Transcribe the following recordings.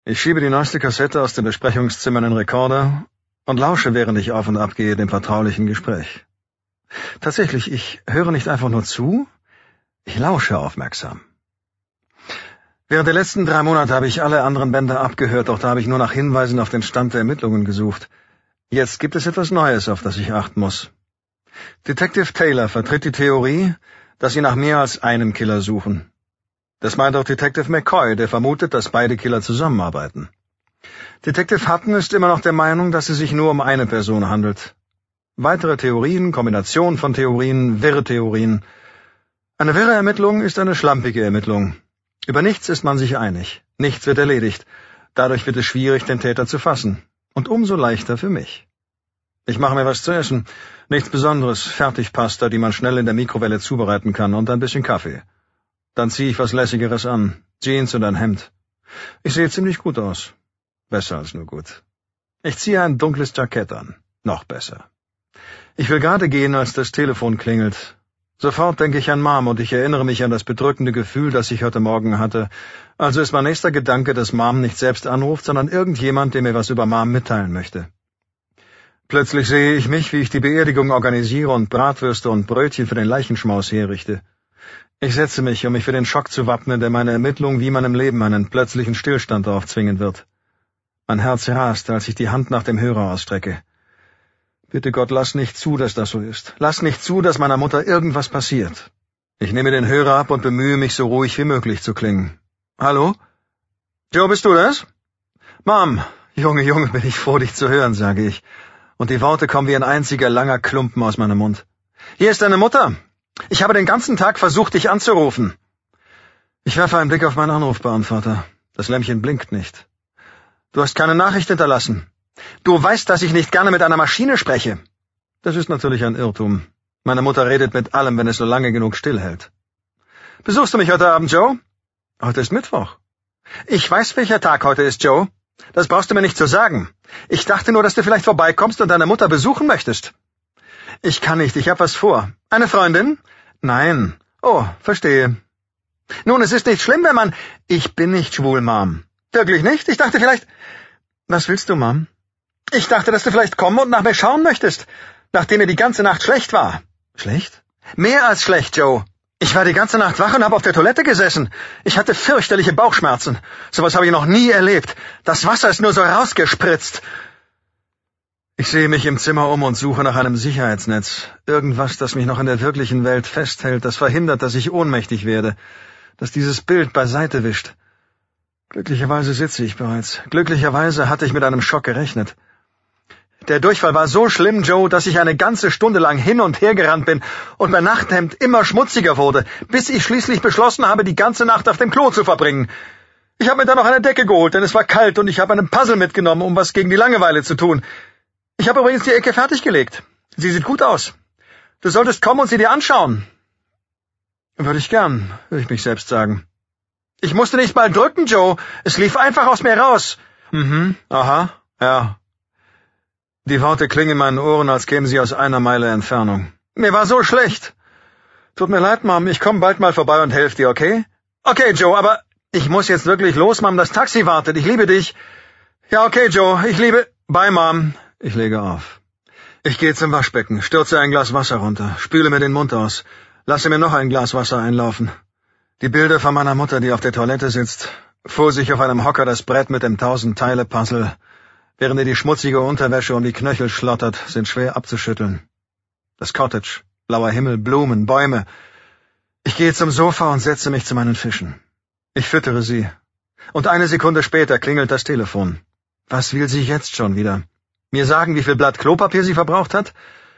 Ich schiebe die neueste Kassette aus dem Besprechungszimmer in den Rekorder und lausche, während ich auf und ab gehe, dem vertraulichen Gespräch. Tatsächlich, ich höre nicht einfach nur zu, ich lausche aufmerksam. Während der letzten 3 Monate habe ich alle anderen Bänder abgehört, doch da habe ich nur nach Hinweisen auf den Stand der Ermittlungen gesucht. Jetzt gibt es etwas Neues, auf das ich achten muss. Detective Taylor vertritt die Theorie, dass sie nach mehr als einem Killer suchen. Das meint auch Detective McCoy, der vermutet, dass beide Killer zusammenarbeiten. Detective Hutton ist immer noch der Meinung, dass es sich nur um eine Person handelt. Weitere Theorien, Kombination von Theorien, wirre Theorien. Eine wirre Ermittlung ist eine schlampige Ermittlung. Über nichts ist man sich einig. Nichts wird erledigt. Dadurch wird es schwierig, den Täter zu fassen. Und umso leichter für mich. Ich mache mir was zu essen. Nichts Besonderes, Fertigpasta, die man schnell in der Mikrowelle zubereiten kann, und ein bisschen Kaffee. Dann ziehe ich was Lässigeres an. Jeans und ein Hemd. Ich sehe ziemlich gut aus. Besser als nur gut. Ich ziehe ein dunkles Jackett an. Noch besser. Ich will gerade gehen, als das Telefon klingelt. Sofort denke ich an Mom und ich erinnere mich an das bedrückende Gefühl, das ich heute Morgen hatte. Also ist mein nächster Gedanke, dass Mom nicht selbst anruft, sondern irgendjemand, der mir was über Mom mitteilen möchte. Plötzlich sehe ich mich, wie ich die Beerdigung organisiere und Bratwürste und Brötchen für den Leichenschmaus herrichte. Ich setze mich, um mich für den Schock zu wappnen, der meine Ermittlung wie meinem Leben einen plötzlichen Stillstand aufzwingen wird. Mein Herz rast, als ich die Hand nach dem Hörer ausstrecke. Bitte Gott, lass nicht zu, dass das so ist. Lass nicht zu, dass meiner Mutter irgendwas passiert. Ich nehme den Hörer ab und bemühe mich, so ruhig wie möglich zu klingen. Hallo? Joe, bist du das? Mom, Junge, bin ich froh, dich zu hören, sage ich. Und die Worte kommen wie ein einziger langer Klumpen aus meinem Mund. Hier ist deine Mutter. Ich habe den ganzen Tag versucht, dich anzurufen. Ich werfe einen Blick auf meinen Anrufbeantworter. Das Lämpchen blinkt nicht. Du hast keine Nachricht hinterlassen. Du weißt, dass ich nicht gerne mit einer Maschine spreche. Das ist natürlich ein Irrtum. Meine Mutter redet mit allem, wenn es so lange genug stillhält. Besuchst du mich heute Abend, Joe? Heute ist Mittwoch. Ich weiß, welcher Tag heute ist, Joe. Das brauchst du mir nicht zu sagen. Ich dachte nur, dass du vielleicht vorbeikommst und deine Mutter besuchen möchtest. Ich kann nicht, ich habe was vor. Eine Freundin? Nein. Oh, verstehe. Nun, es ist nicht schlimm, wenn man... Ich bin nicht schwul, Mom. Wirklich nicht? Ich dachte vielleicht... Was willst du, Mom? Ich dachte, dass du vielleicht kommen und nach mir schauen möchtest, nachdem mir die ganze Nacht schlecht war. Schlecht? Mehr als schlecht, Joe. Ich war die ganze Nacht wach und habe auf der Toilette gesessen. Ich hatte fürchterliche Bauchschmerzen. Sowas habe ich noch nie erlebt. Das Wasser ist nur so rausgespritzt. Ich sehe mich im Zimmer um und suche nach einem Sicherheitsnetz. Irgendwas, das mich noch in der wirklichen Welt festhält, das verhindert, dass ich ohnmächtig werde, das dieses Bild beiseite wischt. Glücklicherweise sitze ich bereits. Glücklicherweise hatte ich mit einem Schock gerechnet. Der Durchfall war so schlimm, Joe, dass ich eine ganze Stunde lang hin und her gerannt bin und mein Nachthemd immer schmutziger wurde, bis ich schließlich beschlossen habe, die ganze Nacht auf dem Klo zu verbringen. Ich habe mir dann noch eine Decke geholt, denn es war kalt, und ich habe einen Puzzle mitgenommen, um was gegen die Langeweile zu tun. Ich habe übrigens die Ecke fertiggelegt. Sie sieht gut aus. Du solltest kommen und sie dir anschauen. Würde ich gern, würde ich mich selbst sagen. Ich musste nicht mal drücken, Joe. Es lief einfach aus mir raus. Aha, ja. Die Worte klingen in meinen Ohren, als kämen sie aus einer Meile Entfernung. Mir war so schlecht. Tut mir leid, Mom, ich komme bald mal vorbei und helfe dir, okay? Okay, Joe, aber ich muss jetzt wirklich los, Mom, das Taxi wartet, ich liebe dich. Ja, okay, Joe, ich liebe... Bye, Mom. Ich lege auf. Ich gehe zum Waschbecken, stürze ein Glas Wasser runter, spüle mir den Mund aus, lasse mir noch ein Glas Wasser einlaufen. Die Bilder von meiner Mutter, die auf der Toilette sitzt, vor sich auf einem Hocker das Brett mit dem 1000-Teile-Puzzle, während ihr die schmutzige Unterwäsche um die Knöchel schlottert, sind schwer abzuschütteln. Das Cottage, blauer Himmel, Blumen, Bäume. Ich gehe zum Sofa und setze mich zu meinen Fischen. Ich füttere sie. Und eine Sekunde später klingelt das Telefon. Was will sie jetzt schon wieder? Mir sagen, wie viel Blatt Klopapier sie verbraucht hat?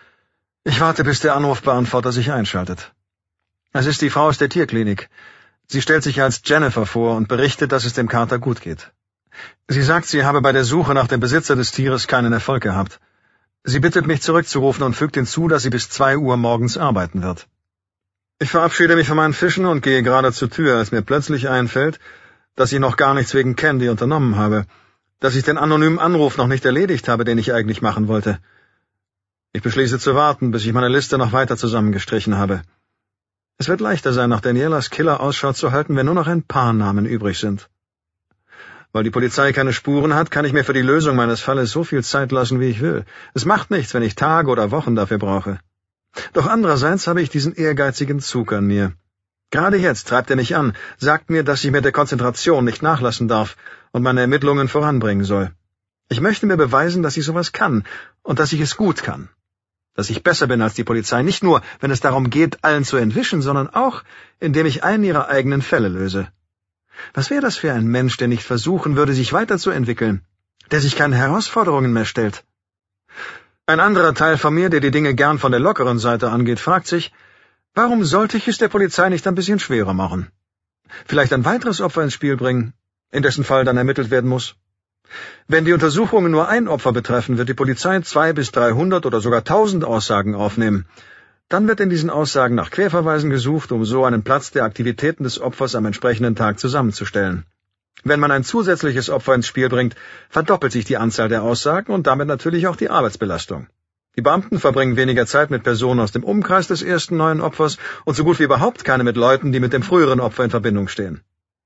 Ich warte, bis der Anrufbeantworter sich einschaltet. Es ist die Frau aus der Tierklinik. Sie stellt sich als Jennifer vor und berichtet, dass es dem Kater gut geht. Sie sagt, sie habe bei der Suche nach dem Besitzer des Tieres keinen Erfolg gehabt. Sie bittet mich zurückzurufen und fügt hinzu, dass sie bis 2 Uhr morgens arbeiten wird. Ich verabschiede mich von meinen Fischen und gehe gerade zur Tür, als mir plötzlich einfällt, dass ich noch gar nichts wegen Candy unternommen habe, dass ich den anonymen Anruf noch nicht erledigt habe, den ich eigentlich machen wollte. Ich beschließe zu warten, bis ich meine Liste noch weiter zusammengestrichen habe. Es wird leichter sein, nach Danielas Killer Ausschau zu halten, wenn nur noch ein paar Namen übrig sind. Weil die Polizei keine Spuren hat, kann ich mir für die Lösung meines Falles so viel Zeit lassen, wie ich will. Es macht nichts, wenn ich Tage oder Wochen dafür brauche. Doch andererseits habe ich diesen ehrgeizigen Zug an mir. Gerade jetzt treibt er mich an, sagt mir, dass ich mit der Konzentration nicht nachlassen darf und meine Ermittlungen voranbringen soll. Ich möchte mir beweisen, dass ich sowas kann und dass ich es gut kann. Dass ich besser bin als die Polizei, nicht nur, wenn es darum geht, allen zu entwischen, sondern auch, indem ich einen ihrer eigenen Fälle löse. Was wäre das für ein Mensch, der nicht versuchen würde, sich weiterzuentwickeln, der sich keine Herausforderungen mehr stellt? Ein anderer Teil von mir, der die Dinge gern von der lockeren Seite angeht, fragt sich, warum sollte ich es der Polizei nicht ein bisschen schwerer machen? Vielleicht ein weiteres Opfer ins Spiel bringen, in dessen Fall dann ermittelt werden muss? Wenn die Untersuchungen nur ein Opfer betreffen, wird die Polizei 200 bis 300 oder sogar 1000 Aussagen aufnehmen. Dann wird in diesen Aussagen nach Querverweisen gesucht, um so einen Platz der Aktivitäten des Opfers am entsprechenden Tag zusammenzustellen. Wenn man ein zusätzliches Opfer ins Spiel bringt, verdoppelt sich die Anzahl der Aussagen und damit natürlich auch die Arbeitsbelastung. Die Beamten verbringen weniger Zeit mit Personen aus dem Umkreis des ersten neuen Opfers und so gut wie überhaupt keine mit Leuten, die mit dem früheren Opfer in Verbindung stehen.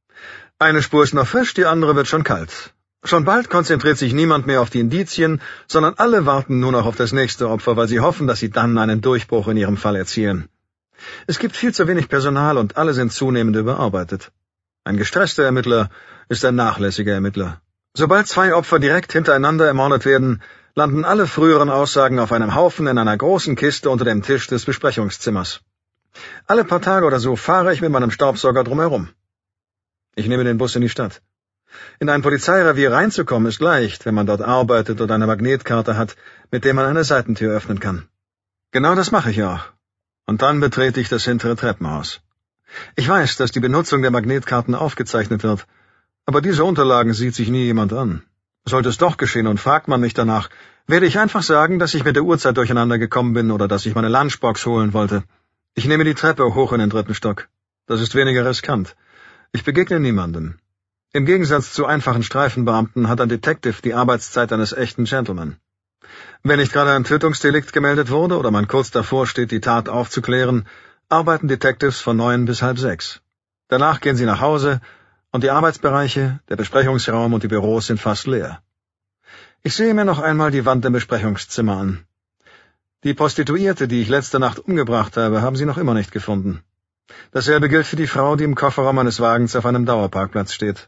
Eine Spur ist noch frisch, die andere wird schon kalt. Schon bald konzentriert sich niemand mehr auf die Indizien, sondern alle warten nur noch auf das nächste Opfer, weil sie hoffen, dass sie dann einen Durchbruch in ihrem Fall erzielen. Es gibt viel zu wenig Personal und alle sind zunehmend überarbeitet. Ein gestresster Ermittler ist ein nachlässiger Ermittler. Sobald 2 Opfer direkt hintereinander ermordet werden, landen alle früheren Aussagen auf einem Haufen in einer großen Kiste unter dem Tisch des Besprechungszimmers. Alle paar Tage oder so fahre ich mit meinem Staubsauger drumherum. Ich nehme den Bus in die Stadt. In ein Polizeirevier reinzukommen ist leicht, wenn man dort arbeitet oder eine Magnetkarte hat, mit der man eine Seitentür öffnen kann. Genau das mache ich auch. Und dann betrete ich das hintere Treppenhaus. Ich weiß, dass die Benutzung der Magnetkarten aufgezeichnet wird, aber diese Unterlagen sieht sich nie jemand an. Sollte es doch geschehen und fragt man mich danach, werde ich einfach sagen, dass ich mit der Uhrzeit durcheinander gekommen bin oder dass ich meine Lunchbox holen wollte. Ich nehme die Treppe hoch in den 3. Stock. Das ist weniger riskant. Ich begegne niemandem. Im Gegensatz zu einfachen Streifenbeamten hat ein Detective die Arbeitszeit eines echten Gentleman. Wenn nicht gerade ein Tötungsdelikt gemeldet wurde oder man kurz davor steht, die Tat aufzuklären, arbeiten Detectives von 9 bis halb 6. Danach gehen sie nach Hause und die Arbeitsbereiche, der Besprechungsraum und die Büros sind fast leer. Ich sehe mir noch einmal die Wand im Besprechungszimmer an. Die Prostituierte, die ich letzte Nacht umgebracht habe, haben sie noch immer nicht gefunden. Dasselbe gilt für die Frau, die im Kofferraum eines Wagens auf einem Dauerparkplatz steht.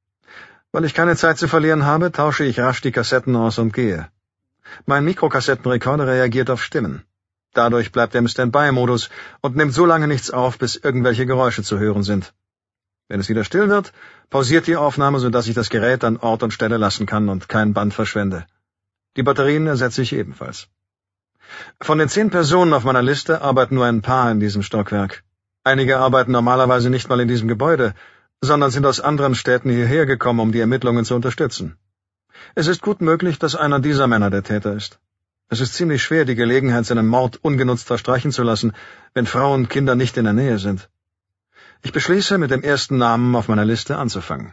Weil ich keine Zeit zu verlieren habe, tausche ich rasch die Kassetten aus und gehe. Mein Mikrokassettenrekorder reagiert auf Stimmen. Dadurch bleibt er im Standby-Modus und nimmt so lange nichts auf, bis irgendwelche Geräusche zu hören sind. Wenn es wieder still wird, pausiert die Aufnahme, sodass ich das Gerät an Ort und Stelle lassen kann und kein Band verschwende. Die Batterien ersetze ich ebenfalls. Von den 10 Personen auf meiner Liste arbeiten nur ein paar in diesem Stockwerk. Einige arbeiten normalerweise nicht mal in diesem Gebäude, sondern sind aus anderen Städten hierher gekommen, um die Ermittlungen zu unterstützen. Es ist gut möglich, dass einer dieser Männer der Täter ist. Es ist ziemlich schwer, die Gelegenheit, seinen Mord ungenutzt verstreichen zu lassen, wenn Frauen und Kinder nicht in der Nähe sind. Ich beschließe, mit dem ersten Namen auf meiner Liste anzufangen.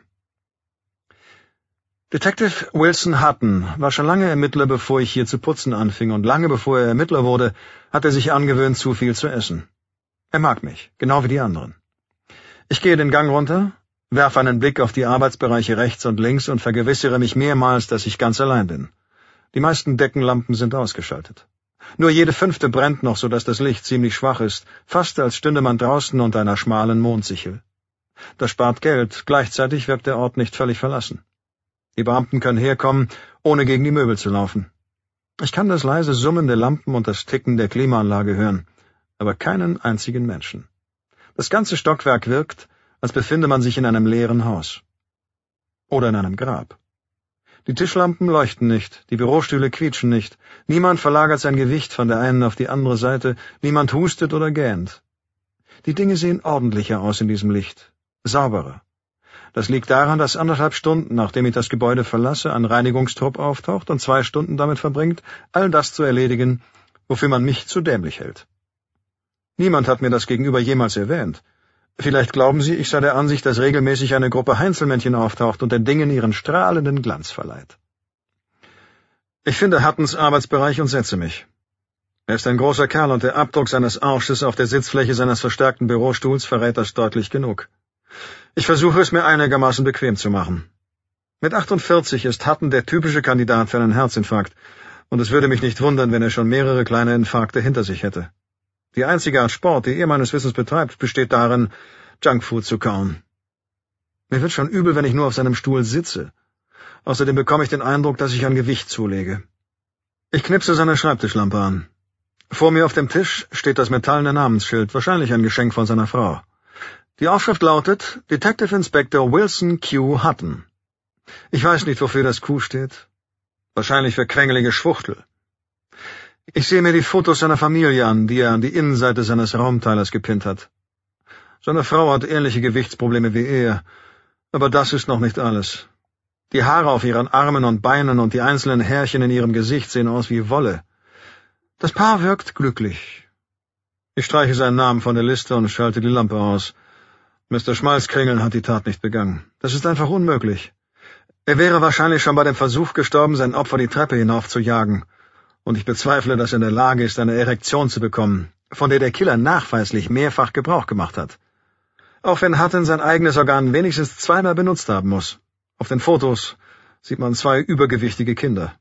Detective Wilson Hutton war schon lange Ermittler, bevor ich hier zu putzen anfing, und lange bevor er Ermittler wurde, hat er sich angewöhnt, zu viel zu essen. Er mag mich, genau wie die anderen. Ich gehe den Gang runter, werfe einen Blick auf die Arbeitsbereiche rechts und links und vergewissere mich mehrmals, dass ich ganz allein bin. Die meisten Deckenlampen sind ausgeschaltet. Nur jede 5. brennt noch, so dass das Licht ziemlich schwach ist, fast als stünde man draußen unter einer schmalen Mondsichel. Das spart Geld, gleichzeitig wirkt der Ort nicht völlig verlassen. Die Beamten können herkommen, ohne gegen die Möbel zu laufen. Ich kann das leise Summen der Lampen und das Ticken der Klimaanlage hören, aber keinen einzigen Menschen. Das ganze Stockwerk wirkt, als befinde man sich in einem leeren Haus. Oder in einem Grab. Die Tischlampen leuchten nicht, die Bürostühle quietschen nicht, niemand verlagert sein Gewicht von der einen auf die andere Seite, niemand hustet oder gähnt. Die Dinge sehen ordentlicher aus in diesem Licht, sauberer. Das liegt daran, dass 1,5 Stunden, nachdem ich das Gebäude verlasse, ein Reinigungstrupp auftaucht und 2 Stunden damit verbringt, all das zu erledigen, wofür man mich zu dämlich hält. Niemand hat mir das gegenüber jemals erwähnt. Vielleicht glauben Sie, ich sei der Ansicht, dass regelmäßig eine Gruppe Heinzelmännchen auftaucht und den Dingen ihren strahlenden Glanz verleiht. Ich finde Huttons Arbeitsbereich und setze mich. Er ist ein großer Kerl und der Abdruck seines Arsches auf der Sitzfläche seines verstärkten Bürostuhls verrät das deutlich genug. Ich versuche es mir einigermaßen bequem zu machen. Mit 48 ist Hutton der typische Kandidat für einen Herzinfarkt, und es würde mich nicht wundern, wenn er schon mehrere kleine Infarkte hinter sich hätte. Die einzige Art Sport, die er meines Wissens betreibt, besteht darin, Junkfood zu kauen. Mir wird schon übel, wenn ich nur auf seinem Stuhl sitze. Außerdem bekomme ich den Eindruck, dass ich an Gewicht zulege. Ich knipse seine Schreibtischlampe an. Vor mir auf dem Tisch steht das metallene Namensschild, wahrscheinlich ein Geschenk von seiner Frau. Die Aufschrift lautet Detective Inspector Wilson Q. Hutton. Ich weiß nicht, wofür das Q steht. Wahrscheinlich für quengelige Schwuchtel. Ich sehe mir die Fotos seiner Familie an, die er an die Innenseite seines Raumteilers gepinnt hat. Seine Frau hat ähnliche Gewichtsprobleme wie er, aber das ist noch nicht alles. Die Haare auf ihren Armen und Beinen und die einzelnen Härchen in ihrem Gesicht sehen aus wie Wolle. Das Paar wirkt glücklich. Ich streiche seinen Namen von der Liste und schalte die Lampe aus. Mr. Schmalzkringel hat die Tat nicht begangen. Das ist einfach unmöglich. Er wäre wahrscheinlich schon bei dem Versuch gestorben, sein Opfer die Treppe hinauf zu jagen. Und ich bezweifle, dass er in der Lage ist, eine Erektion zu bekommen, von der der Killer nachweislich mehrfach Gebrauch gemacht hat. Auch wenn Hutton sein eigenes Organ wenigstens zweimal benutzt haben muss. Auf den Fotos sieht man 2 übergewichtige Kinder.